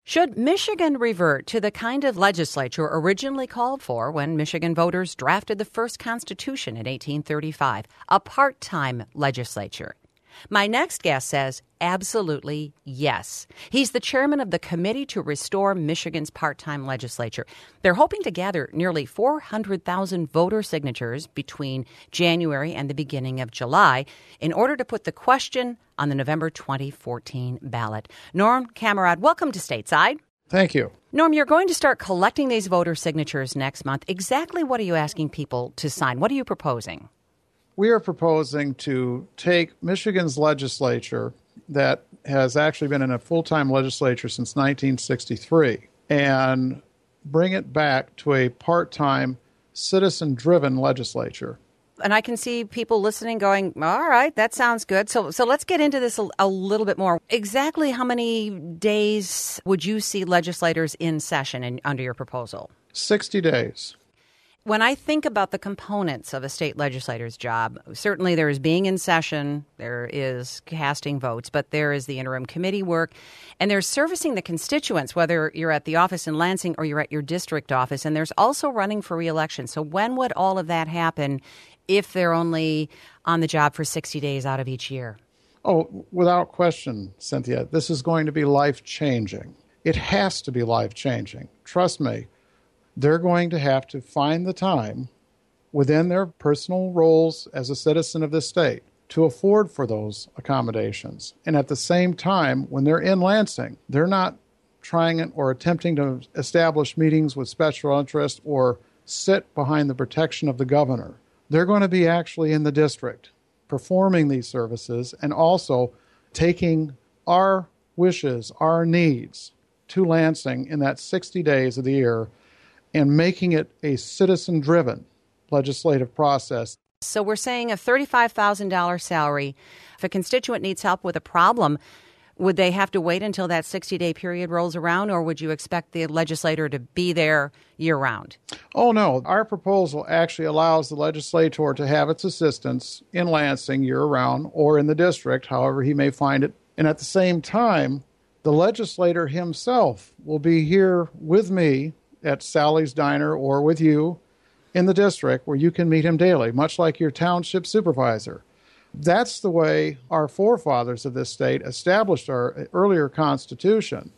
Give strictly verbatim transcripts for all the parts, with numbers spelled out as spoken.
Should Michigan revert to the kind of legislature originally called for when Michigan voters drafted the first Constitution in eighteen thirty-five, a part-time legislature? My next guest says absolutely yes. He's the chairman of the Committee to Restore Michigan's Part-Time Legislature. They're hoping to gather nearly four hundred thousand voter signatures between January and the beginning of July in order to put the question on the November twenty fourteen ballot. Norm Camarad, welcome to Stateside. Thank you. Norm, you're going to start collecting these voter signatures next month. Exactly what are you asking people to sign? What are you proposing? We are proposing to take Michigan's legislature that has actually been in a full-time legislature since nineteen sixty-three and bring it back to a part-time, citizen-driven legislature. And I can see people listening going, all right, that sounds good. So so let's get into this a, a little bit more. Exactly how many days would you see legislators in session in, under your proposal? sixty days. When I think about the components of a state legislator's job, certainly there is being in session, there is casting votes, but there is the interim committee work, and there's servicing the constituents, whether you're at the office in Lansing or you're at your district office, and there's also running for re-election. So when would all of that happen if they're only on the job for sixty days out of each year? Oh, without question, Cynthia, this is going to be life-changing. It has to be life-changing. Trust me. They're going to have to find the time within their personal roles as a citizen of this state to afford for those accommodations. And at the same time, when they're in Lansing, they're not trying or attempting to establish meetings with special interest or sit behind the protection of the governor. They're going to be actually in the district performing these services and also taking our wishes, our needs to Lansing in that sixty days of the year and making it a citizen-driven legislative process. So we're saying a thirty-five thousand dollars salary. If a constituent needs help with a problem, would they have to wait until that sixty-day period rolls around, or would you expect the legislator to be there year-round? Oh, no. Our proposal actually allows the legislator to have its assistants in Lansing year-round or in the district, however he may find it. And at the same time, the legislator himself will be here with me at Sally's Diner or with you in the district where you can meet him daily, much like your township supervisor. That's the way our forefathers of this state established our earlier Constitution,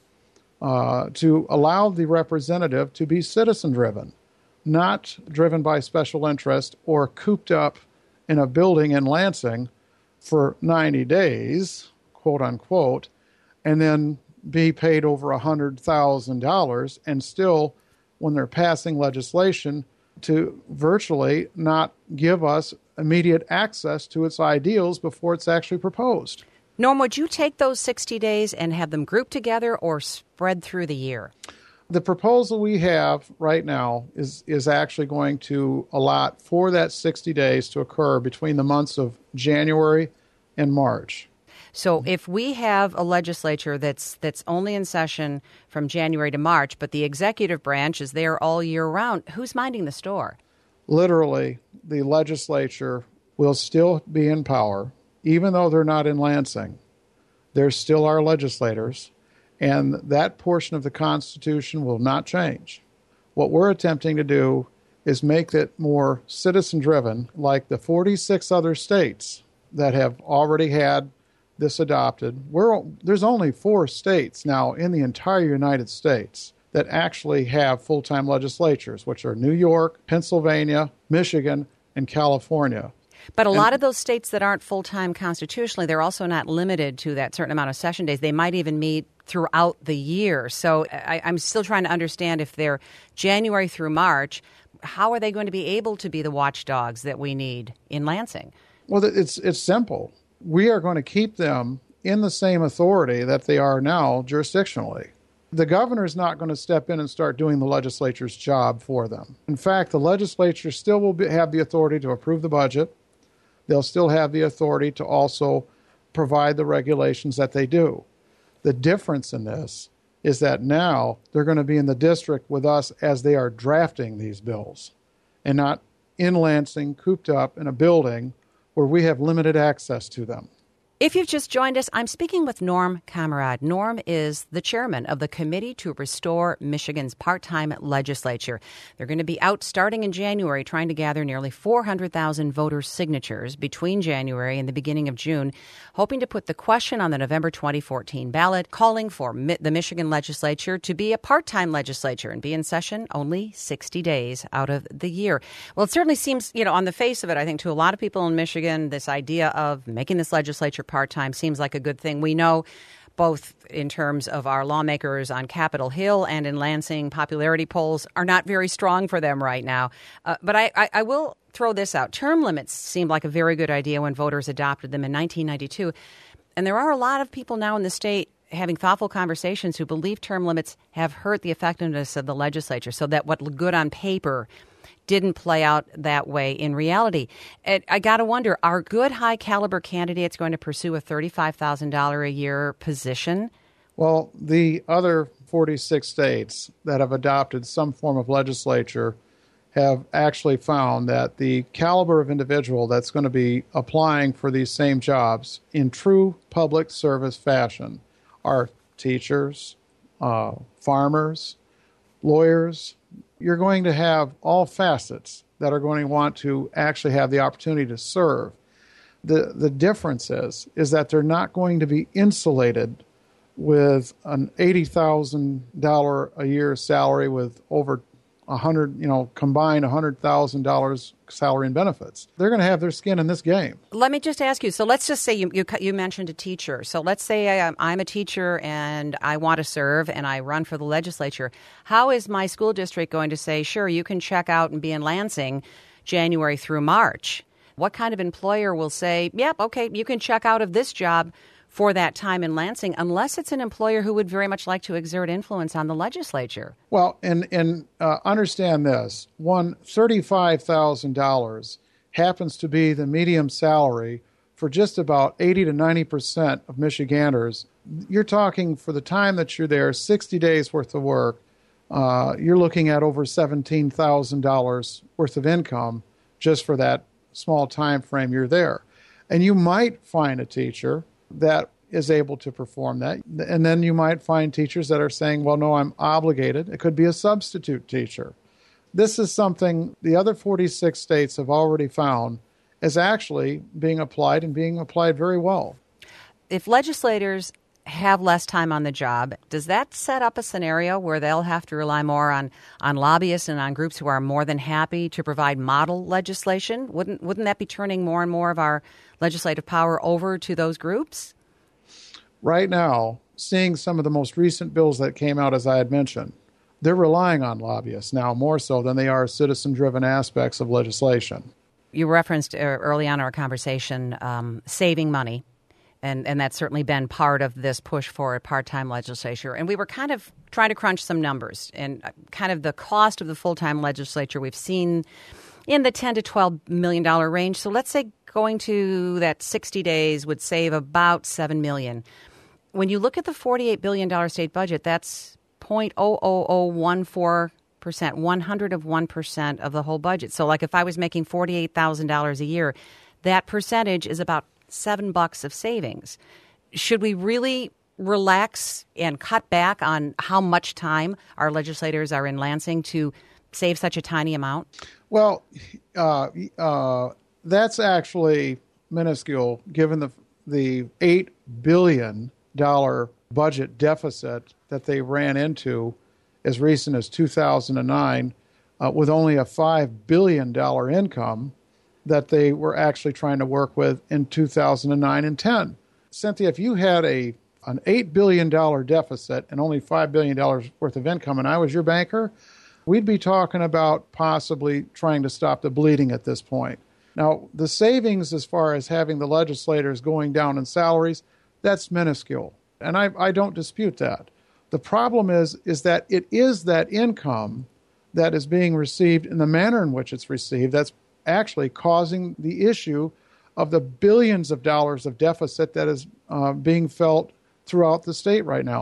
uh, to allow the representative to be citizen-driven, not driven by special interest or cooped up in a building in Lansing for ninety days, quote unquote, and then be paid over one hundred thousand dollars and still, when they're passing legislation, to virtually not give us immediate access to its ideals before it's actually proposed. Norm, would you take those sixty days and have them grouped together or spread through the year? The proposal we have right now is, is actually going to allot for that sixty days to occur between the months of January and March. So if we have a legislature that's that's only in session from January to March, but the executive branch is there all year round, who's minding the store? Literally, the legislature will still be in power, even though they're not in Lansing. They're still our legislators, and that portion of the Constitution will not change. What we're attempting to do is make it more citizen-driven, like the forty-six other states that have already had this adopted. We're, there's only four states now in the entire United States that actually have full-time legislatures, which are New York, Pennsylvania, Michigan, and California. But a and, lot of those states that aren't full-time constitutionally, they're also not limited to that certain amount of session days. They might even meet throughout the year. So I, I'm still trying to understand, if they're January through March, how are they going to be able to be the watchdogs that we need in Lansing? Well, it's it's simple. We are going to keep them in the same authority that they are now jurisdictionally. The governor is not going to step in and start doing the legislature's job for them. In fact, the legislature still will be, have the authority to approve the budget. They'll still have the authority to also provide the regulations that they do. The difference in this is that now they're going to be in the district with us as they are drafting these bills, and not in Lansing, cooped up in a building where we have limited access to them. If you've just joined us, I'm speaking with Norm Kamerad. Norm is the chairman of the Committee to Restore Michigan's Part-Time Legislature. They're going to be out starting in January trying to gather nearly four hundred thousand voter signatures between January and the beginning of June, hoping to put the question on the November twenty fourteen ballot, calling for Mi- the Michigan legislature to be a part-time legislature and be in session only sixty days out of the year. Well, it certainly seems, you know, on the face of it, I think to a lot of people in Michigan, this idea of making this legislature part-time seems like a good thing. We know both in terms of our lawmakers on Capitol Hill and in Lansing, popularity polls are not very strong for them right now. Uh, but I, I, I will throw this out. Term limits seemed like a very good idea when voters adopted them in nineteen ninety-two. And there are a lot of people now in the state having thoughtful conversations who believe term limits have hurt the effectiveness of the legislature, so that what looked good on paper didn't play out that way in reality. And I got to wonder, are good high-caliber candidates going to pursue a thirty-five thousand dollars a year position? Well, the other forty-six states that have adopted some form of legislature have actually found that the caliber of individual that's going to be applying for these same jobs in true public service fashion are teachers, uh, farmers, lawyers. You're going to have all facets that are going to want to actually have the opportunity to serve. The the difference is, is that they're not going to be insulated with an eighty thousand dollars a year salary with over one hundred, you know, combined one hundred thousand dollars salary and benefits. They're going to have their skin in this game. Let me just ask you. So let's just say you you, you mentioned a teacher. So let's say I, I'm a teacher and I want to serve and I run for the legislature. How is my school district going to say, sure, you can check out and be in Lansing January through March? What kind of employer will say, yep, okay, you can check out of this job for that time in Lansing, unless it's an employer who would very much like to exert influence on the legislature? Well, and, and uh, understand this. One, thirty-five thousand dollars happens to be the medium salary for just about eighty to ninety percent of Michiganders. You're talking for the time that you're there, sixty days worth of work, uh, you're looking at over seventeen thousand dollars worth of income just for that small time frame you're there. And you might find a teacher that is able to perform that. And then you might find teachers that are saying, well, no, I'm obligated. It could be a substitute teacher. This is something the other forty-six states have already found is actually being applied and being applied very well. If legislators have less time on the job, does that set up a scenario where they'll have to rely more on, on lobbyists and on groups who are more than happy to provide model legislation? Wouldn't wouldn't that be turning more and more of our legislative power over to those groups? Right now, seeing some of the most recent bills that came out, as I had mentioned, they're relying on lobbyists now more so than they are citizen-driven aspects of legislation. You referenced uh, early on in our conversation um, saving money. And and that's certainly been part of this push for a part-time legislature. And we were kind of trying to crunch some numbers. And kind of the cost of the full-time legislature we've seen in the ten to twelve million dollars range. So let's say going to that sixty days would save about seven million dollars. When you look at the forty-eight billion dollars state budget, that's zero point zero zero zero one four percent, one hundred of one percent of the whole budget. So like if I was making forty-eight thousand dollars a year, that percentage is about seven bucks of savings. Should we really relax and cut back on how much time our legislators are in Lansing to save such a tiny amount? Well, uh, uh, that's actually minuscule given the the eight billion dollars budget deficit that they ran into as recent as two thousand nine uh, with only a five billion dollars income that they were actually trying to work with in two thousand nine and ten. Cynthia, if you had a an eight billion dollars deficit and only five billion dollars worth of income and I was your banker, we'd be talking about possibly trying to stop the bleeding at this point. Now, the savings as far as having the legislators going down in salaries, that's minuscule. And I, I don't dispute that. The problem is, is that it is that income that is being received in the manner in which it's received that's actually causing the issue of the billions of dollars of deficit that is uh, being felt throughout the state right now.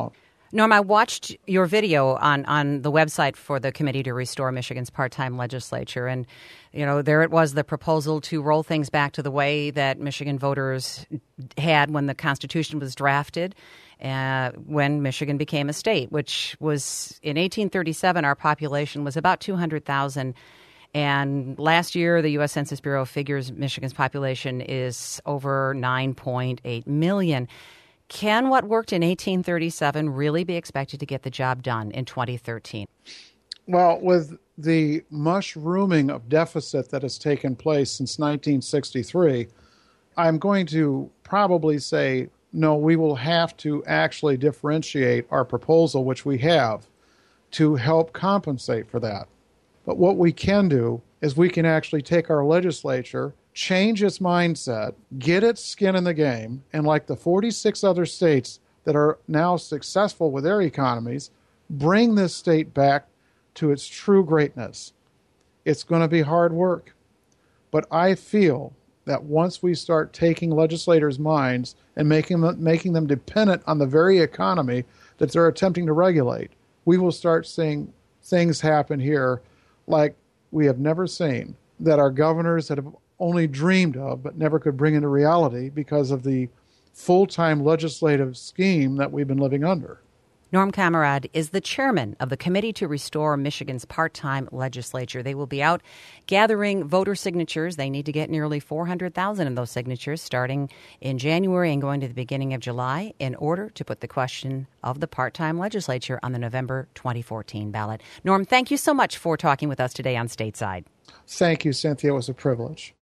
Norm, I watched your video on, on the website for the Committee to Restore Michigan's Part-Time Legislature. And, you know, there it was, the proposal to roll things back to the way that Michigan voters had when the Constitution was drafted, uh, when Michigan became a state, which was in eighteen thirty-seven, our population was about two hundred thousand. And last year, the U S Census Bureau figures Michigan's population is over nine point eight million. Can what worked in eighteen thirty-seven really be expected to get the job done in twenty thirteen? Well, with the mushrooming of deficit that has taken place since nineteen sixty-three, I'm going to probably say, no, we will have to actually differentiate our proposal, which we have, to help compensate for that. But what we can do is we can actually take our legislature, change its mindset, get its skin in the game, and like the forty-six other states that are now successful with their economies, bring this state back to its true greatness. It's going to be hard work. But I feel that once we start taking legislators' minds and making them, making them dependent on the very economy that they're attempting to regulate, we will start seeing things happen here like we have never seen, that our governors that have only dreamed of but never could bring into reality because of the full-time legislative scheme that we've been living under. Norm Kamerad is the chairman of the Committee to Restore Michigan's Part-Time Legislature. They will be out gathering voter signatures. They need to get nearly four hundred thousand of those signatures starting in January and going to the beginning of July in order to put the question of the part-time legislature on the November twenty fourteen ballot. Norm, thank you so much for talking with us today on Stateside. Thank you, Cynthia. It was a privilege.